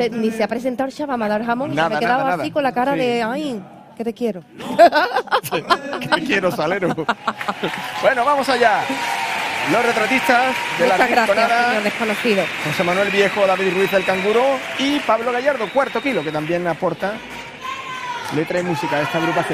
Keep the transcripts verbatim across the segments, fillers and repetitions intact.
se, ni se ha presentado el Shabama al jamón. Nada, me he quedado nada, así nada. con la cara Sí. de, ay, que te quiero. Que quiero, Salero. Bueno, vamos allá. Los retratistas de la Muchas gracias, Rinconada, señor desconocido. José Manuel Viejo, David Ruiz del Canguro y Pablo Gallardo, Cuarto Kilo, que también aporta letra y música a esta agrupación.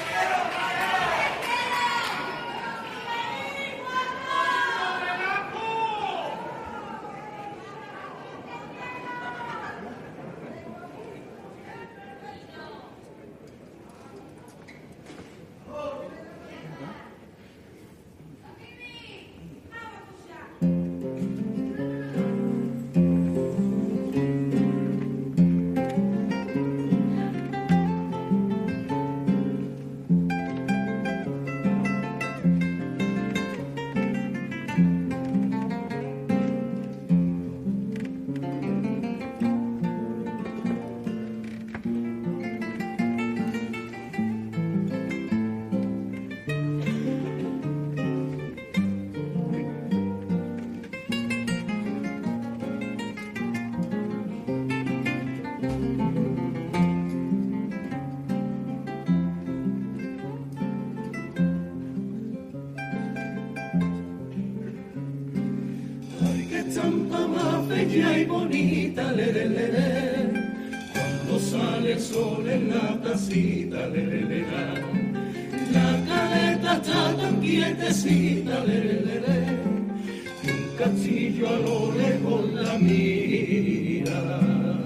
Estampa más bella y bonita, le, le, le, le. Cuando sale el sol en la tacita, le, le, le, la. La caleta está tan quietecita, le, le, le, le. Un castillo a lo lejos la mira.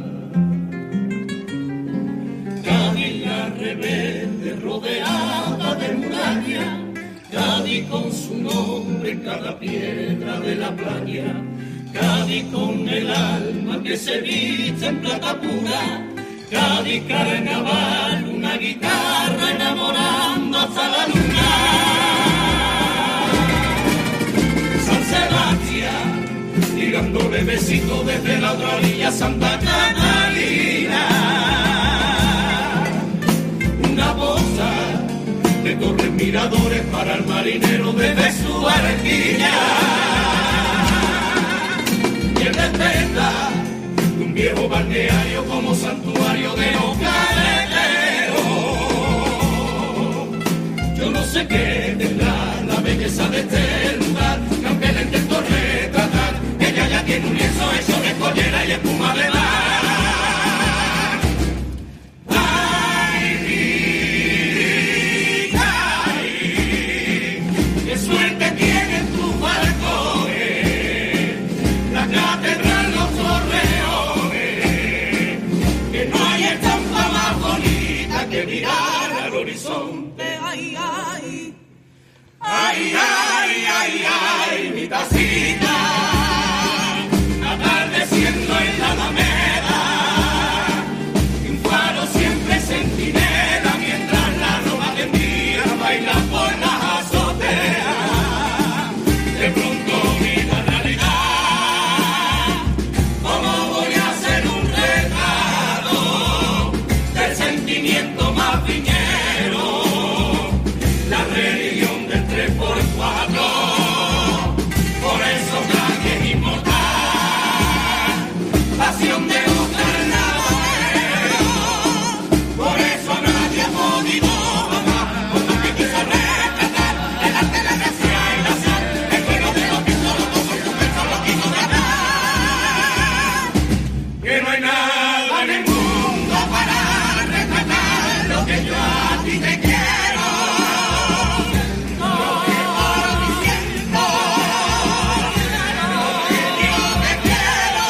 Cádiz la rebelde rodeada de muralla, Cádiz con su nombre en cada piedra de la playa, Cádiz con el alma que se viste en plata pura, Cádiz carnaval, una guitarra enamorando hasta la luna. San Sebastián, tirándole besitos desde la otra orilla, Santa Catalina, una boza de torres miradores para el marinero desde su barquilla. Y el respeta de un viejo balneario como santuario de los carreteros. Yo no sé qué tendrá la belleza de este lugar, que aunque le intento retratar, ella ya tiene un lienzo hecho de collera y espuma de mar. Suerte tienen tus balcones, la catedral, los torreones, que no hay estampa más bonita que mirar al horizonte. Ay, ay, ay, ay, ay, ay, mi tacita, atardeciendo en la alameda, un faro siempre centinela, mientras la ropa tendida baila por las azoteas. De pronto vi la realidad, ¿cómo voy a hacer un retrato del sentimiento más viñero? La religión del tres por cuatro, por eso nadie es inmortal, pasión de un carnavalero, por eso nadie ha podido amar, como que quiso retratar el arte, la gracia y la sal, el juego de los pisos, los dos son suspensos, los quiso ganar. Que no hay nada en el mundo para retratar lo que yo a ti te quiero, lo que para mí siento, lo que yo te quiero.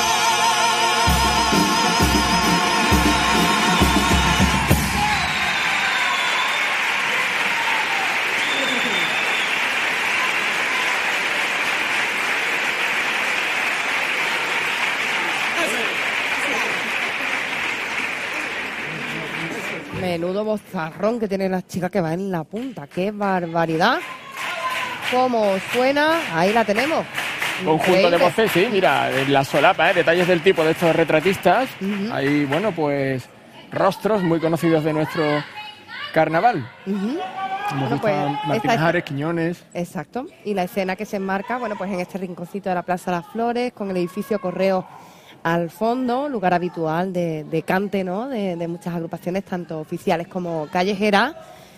Menudo bozarrón que tiene la chica que va en la punta. ¡Qué barbaridad! ¿Cómo suena? Ahí la tenemos. Conjunto Increíble. de voces, sí, mira, en la solapa, ¿eh? Detalles del tipo de estos retratistas. Ujú. Hay, bueno, pues rostros muy conocidos de nuestro carnaval. Ujú. Hemos Bueno, visto pues, a Martín esta- Ajares, Quiñones. Exacto. Y la escena que se enmarca, bueno, pues en este rinconcito de la Plaza de las Flores, con el edificio Correo al fondo, lugar habitual de, de cante, ¿no? De, de muchas agrupaciones, tanto oficiales como callejeras.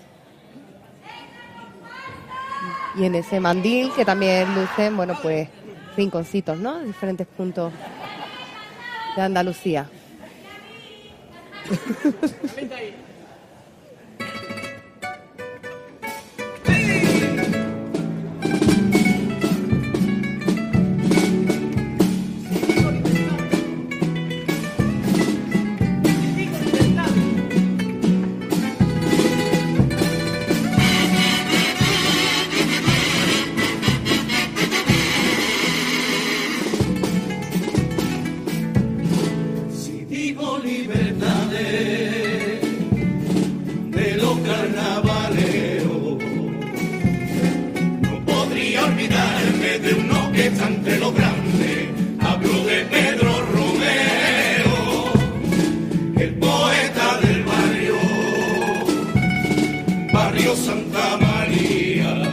Y en ese mandil que también lucen, bueno, pues rinconcitos, ¿no? De diferentes puntos de Andalucía. Entre los grandes, hablo de Pedro Romero, el poeta del barrio, barrio Santa María,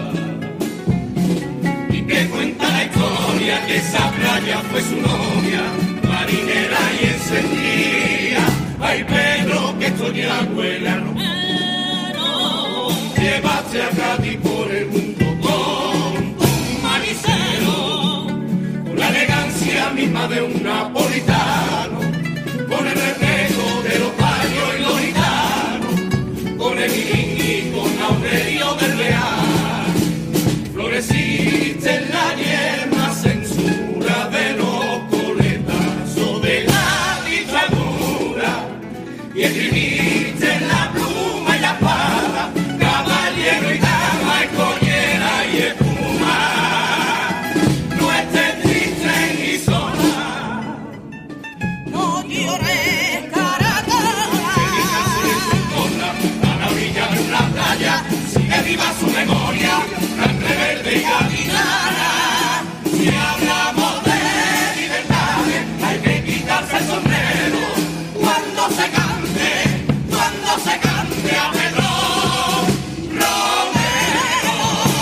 y que cuenta la historia que esa playa fue su novia, marinera y encendía. Ay Pedro, que estoy abuela, Romero, llevaste a Cádiz por el mundo con un manicero. La elegancia misma de un napolitano, con el reflejo de los paños y los gitanos, con el y con Aurelio del Real, floreciste en la yerma censura de los coletazos de la dictadura, y escribiste en la pluma y la espada, caballero y dama, escollera y espuma. Sigue viva su memoria, tan rebelde y gaditana. Si hablamos de libertades, hay que quitarse el sombrero. Cuando se cante, cuando se cante a Pedro Romero.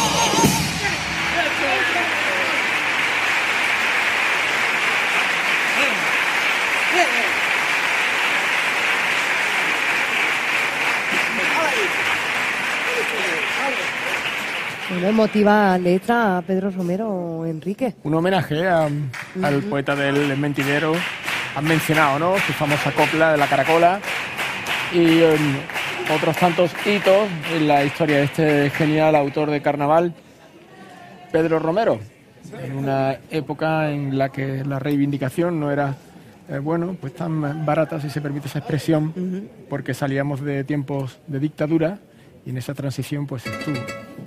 Una emotiva letra a Pedro Romero, Enrique. Un homenaje a, uh-huh. al poeta del Mentidero. Han mencionado, ¿no?, su famosa copla de la Caracola y um, otros tantos hitos en la historia de este genial autor de carnaval, Pedro Romero, en una época en la que la reivindicación no era eh, bueno, pues tan barata, si se permite esa expresión, uh-huh. porque salíamos de tiempos de dictadura y en esa transición pues estuvo.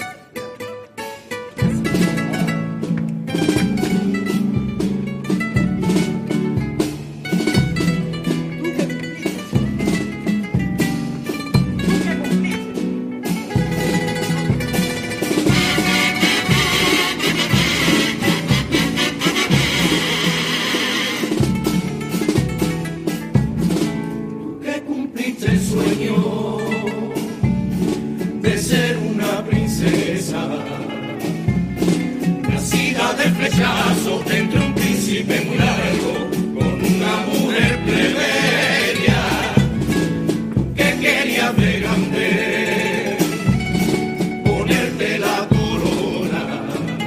Dentro un príncipe muy largo, con una mujer plebeya que quería de grande ponerte la corona,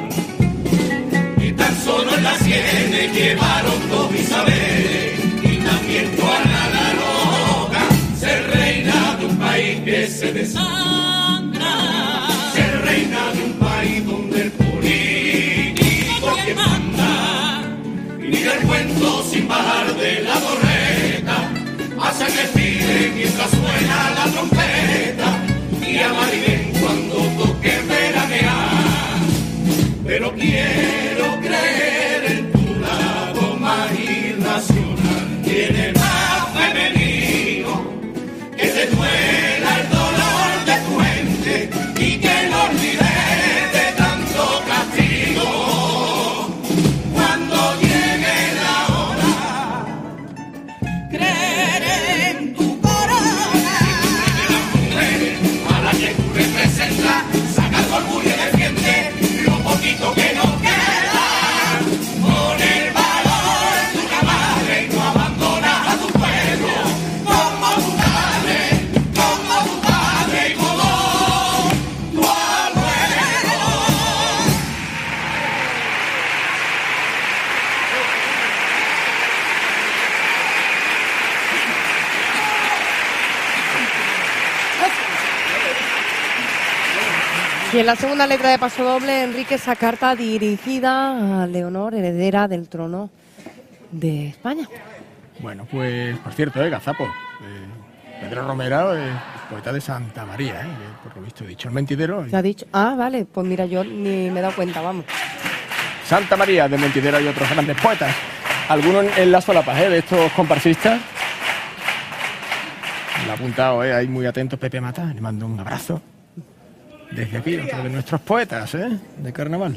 y tan solo en las sienes llevaron dos mis saberes, y también Juana la loca, ser reina de un país que se desangra, ser reina de un país donde el político que manda, y del cuento sin bajar de la torreta, hace que tire mientras suena la trompeta, y a Maribén cuando toque veranear. Pero quiero creer en tu lado más irracional, tiene más femenino, que te duela el dolor de tu Y en la segunda letra de Paso Doble, Enrique, esa carta dirigida a Leonor, heredera del trono de España. Bueno, pues, por cierto, eh, Gazapo, eh, Pedro Romero es poeta de Santa María, eh, que por lo visto he dicho el mentidero. ¿Te ha dicho? Ah, vale, pues mira, yo ni me he dado cuenta, vamos. Santa María, de Mentidero, y otros grandes poetas. Algunos en la solapa, ¿eh?, de estos comparsistas. Me lo ha apuntado, ¿eh? Ahí muy atento Pepe Mata. Le mando un abrazo desde aquí, otro de nuestros poetas, ¿eh?, de carnaval.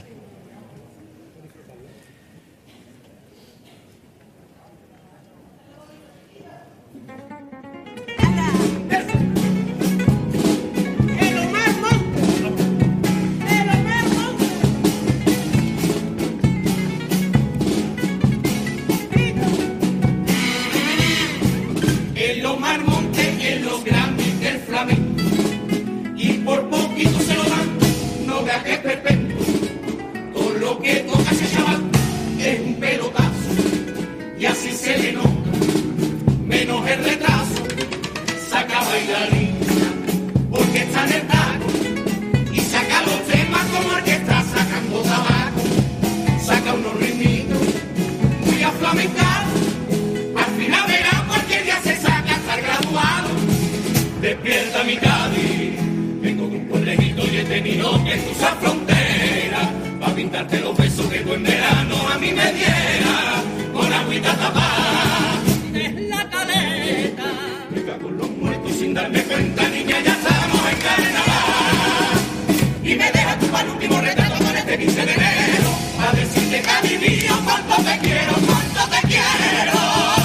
Despierta mi Cádiz, vengo de un pueblecito y he tenido que cruzar frontera para pintarte los besos que tú en verano a mí me dieras con agüita tapada. Es la caleta, me cago en los muertos sin darme cuenta, niña, ya estamos en carnaval. Y me dejas tu para el último retrato con este quince de enero, a decirte, Cádiz mío, cuánto te quiero, cuánto te quiero.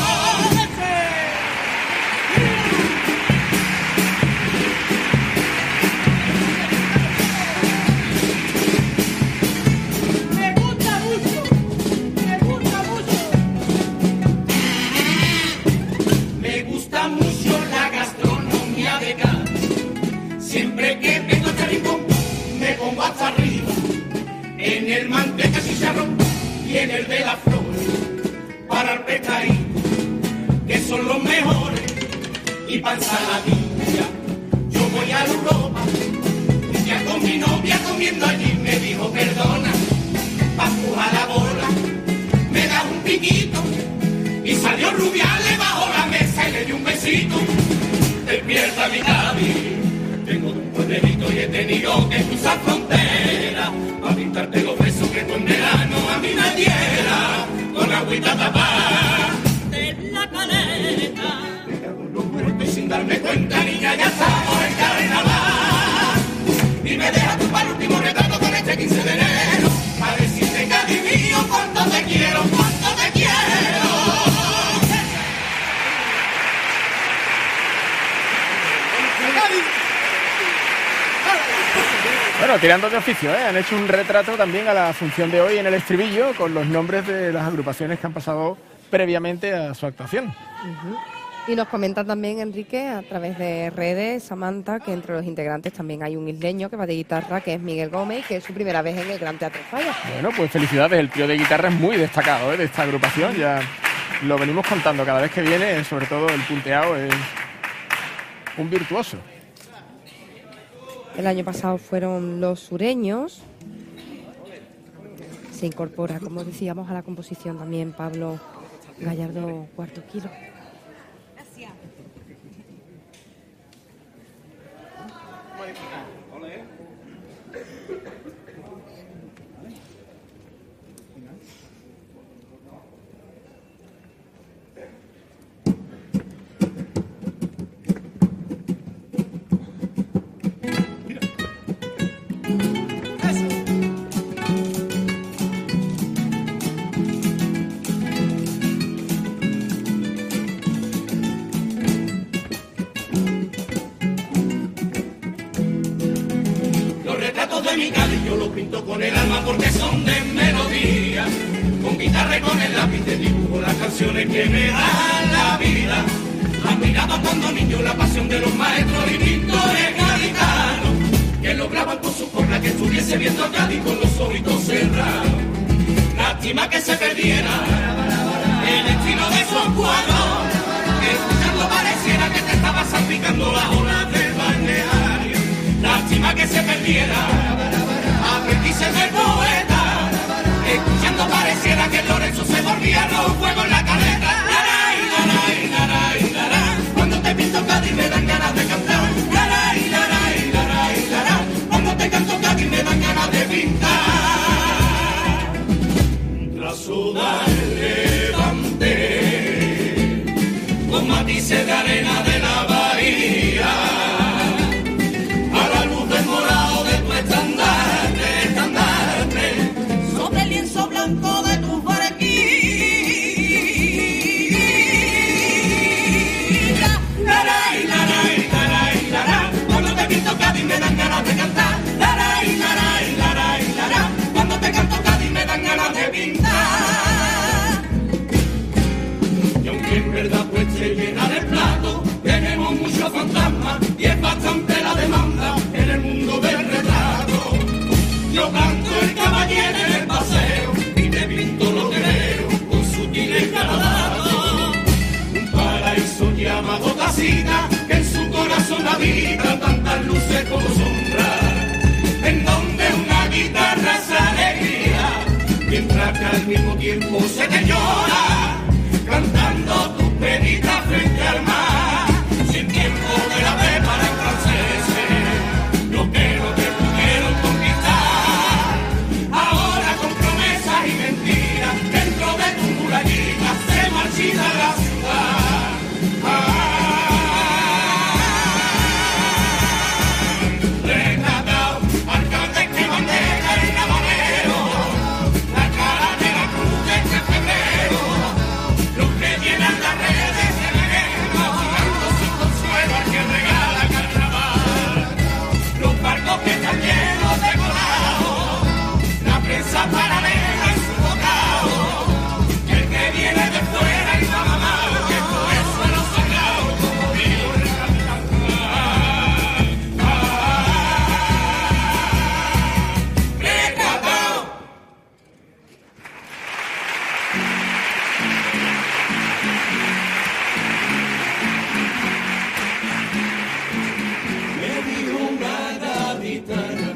En el manteca chicharrón y en el de la flor para el pescadito, que son los mejores, y pa' ensaladilla. Yo voy a Europa, un día con mi novia comiendo allí, me dijo perdona, pa' empujar la bola, me da un piquito, y salió Rubiales bajo la mesa y le di un besito. Despierta mi Cádiz, tengo de un pueblecito y he tenido que cruzar frontera para pintarte los besos que tú en verano a mí me diera con agüita tapada de la caleta. Me cago en los muertos y sin darme cuenta, niña, ya estamos en carnaval. Y me dejas tu para el último retrato con este quince de enero, para decirte, Cádiz mío, cuánto te quiero, cuánto te quiero. Bueno, tirando de oficio, ¿eh? Han hecho un retrato también a la función de hoy en el estribillo con los nombres de las agrupaciones que han pasado previamente a su actuación. Uh-huh. Y nos comenta también, Enrique, a través de redes, Samantha, que entre los integrantes también hay un isleño que va de guitarra, que es Miguel Gómez, que es su primera vez en el Gran Teatro Falla. Bueno, pues felicidades, el trío de guitarra es muy destacado, ¿eh?, de esta agrupación, ya lo venimos contando cada vez que viene, sobre todo el punteado es un virtuoso. El año pasado fueron Los Sureños. Se incorpora, como decíamos, a la composición también Pablo Gallardo Cuarto Kilo. Gracias. Yo lo pinto con el alma porque son de melodía, con guitarra y con el lápiz te dibujo las canciones que me dan la vida. Admiraba cuando niño la pasión de los maestros y pintores gaditanos, que lograban con su forma que estuviese viendo a Cádiz con los ojitos cerrados. Lástima que se perdiera el estilo de esos cuadros, que escuchando pareciera que te estaba salpicando las olas del balneario. Lástima que se perdiera de poeta, escuchando pareciera que Lorenzo se volvía rojo en la caleta. Laray, laray, laray, laray, cuando te pinto Cádiz me dan ganas de cantar. Laray, laray, laray, laray, cuando te canto Cádiz me dan ganas de pintar. Tras sudar levante con matices de arena de la bahía, a la luz del morado de tu estandarte, estandarte, sobre el lienzo blanco de tus barquillas. Laray, laray, laray, laray, cuando te pinto Cádiz me dan ganas de cantar. Laray, laray, laray, laray, cuando te canto Cádiz me dan ganas de pintar. Y aunque en verdad pues se llena de plato, tenemos muchos fantasmas y es bastante la demanda en el mundo del retrato. Yo canto el caballero en el paseo y te pinto lo que veo con sutiles caladatos. Un paraíso llamado casita que en su corazón habita tantas luces como sombras, en donde una guitarra es alegría, mientras que al mismo tiempo se te llora, cantando tus penitas frente al mar, sin tiempo de la fe para el francés, lo que no te pudieron conquistar, ahora con promesas y mentiras, dentro de tu murallita se marchita la ciudad. Retratado, alcalde que bandera el habanero, la cara de la cruz de este febrero, los que llenan las redes de veneno, dando sin consuelo al que regala carnaval, los barcos que están llenos de colado, la prensa paralela en su bocado, el que viene de fuera y va mamado, que todo es suelo sagrado como dijo el capitán. Ah, ah, retratado. Me dijo una gaditana,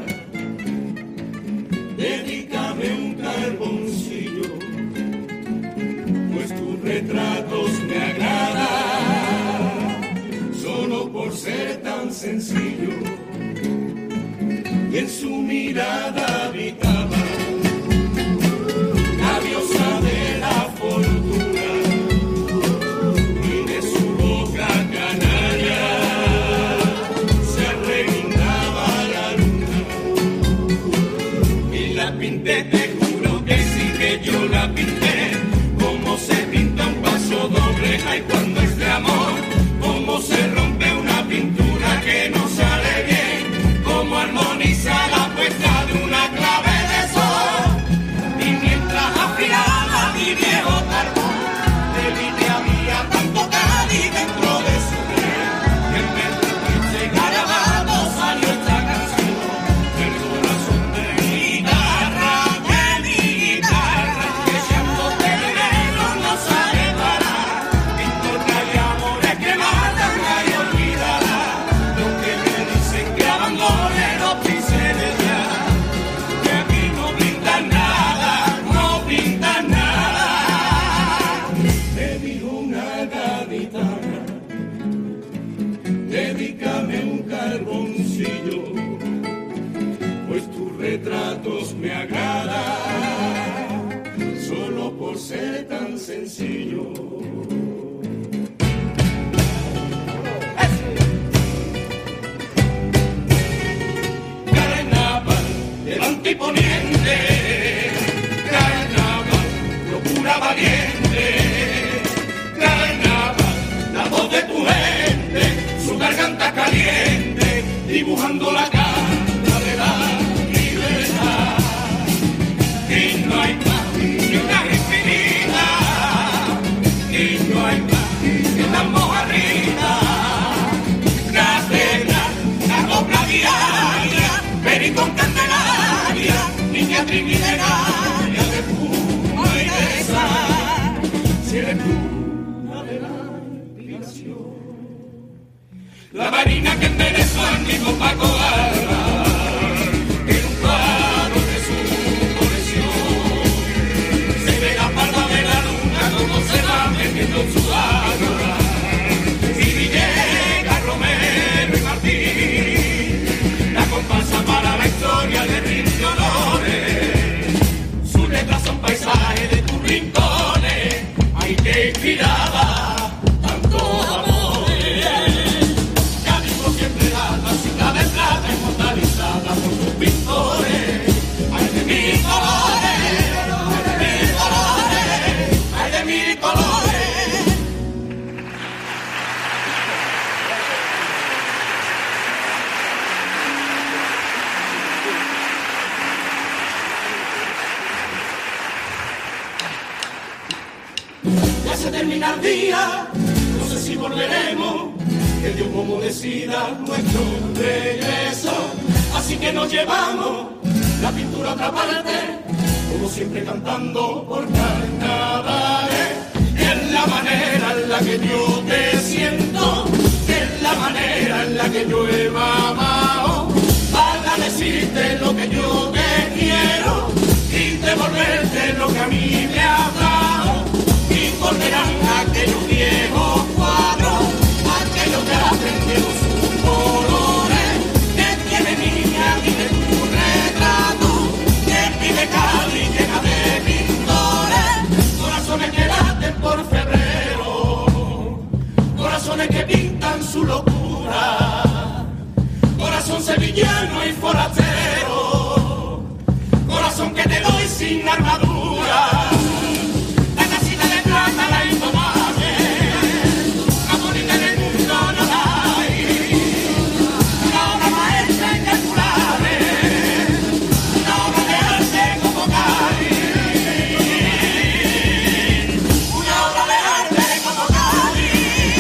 dedícame un carboncillo, pues tus retratos me agradan, solo por ser tan sencillo. Y en su mirada habitaba la diosa de la fortuna, y de su boca canaria se reguindaba la luna. Y la pinté, te juro que sí que yo la pinté, como se pinta un paso doble, ay cuando es de amor, como se rompe una pintura que no sale bien, como armoniza la puesta de una clave de sol. Y mientras afilaba mi viejo carbón, de línea había tanto Cádiz dentro de su piel, que en vez de este garabato salió esta canción, del corazón de mi guitarra, de mi guitarra, que echándote de negro no sabe parar, pintor que hay amores que matan, hay olvidará, lo que me dicen que abandone los pinceles ya, que aquí no pintan nada, no pintan nada. Me dijo una gaditana, dedícame un carboncillo, pues tus retratos me agradan, solo por ser tan sencillo. Carnaval, levante y poniente, carnaval, locura valiente, carnaval, la voz de tu gente, su garganta caliente, dibujando la cara de la libertad. Y no hay más que una infinita, y no hay más que una mojarrita, catedral, la copla diaria, pericón candelaria, niña trinideraria de puma y de sal, si eres pura de la inspiración, la marina que enderezó al mismo Paco Alba, en un cuadro de su al día, no sé si volveremos, que Dios como decida nuestro regreso. Así que nos llevamos la pintura a otra parte, como siempre cantando por carnavales. Es la manera en la que yo te siento, es la manera en la que yo he mamado, para decirte lo que yo te quiero y devolverte lo que a mí me ha dado. Y volverán aquellos viejos cuadros, aquellos que aprendieron sus colores, que tiene niña y de tu retrato, que vive Cádiz llena de pintores, corazones que laten por febrero, corazones que pintan su locura, corazón sevillano y forastero, corazón que te doy sin armadura. La casita de plata, la indomable, la bonita del mundo no la hay. Una obra maestra incalculable, una obra de arte como Cádiz, una obra de arte como Cádiz.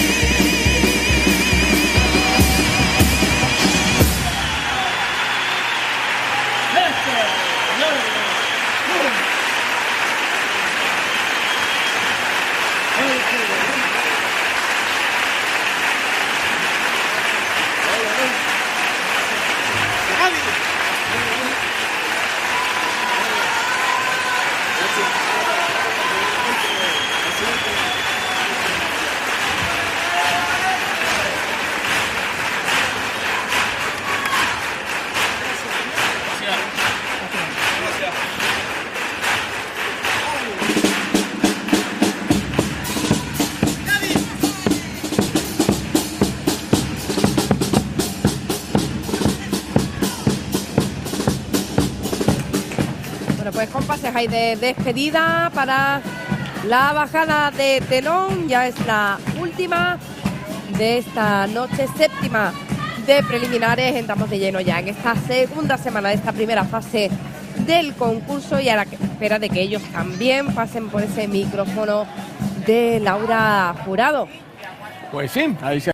Bueno, pues compases hay de despedida para la bajada de telón. Ya es la última de esta noche, séptima de preliminares. Entramos de lleno ya en esta segunda semana de esta primera fase del concurso y a la espera de que ellos también pasen por ese micrófono de Laura Jurado. Pues sí, ahí se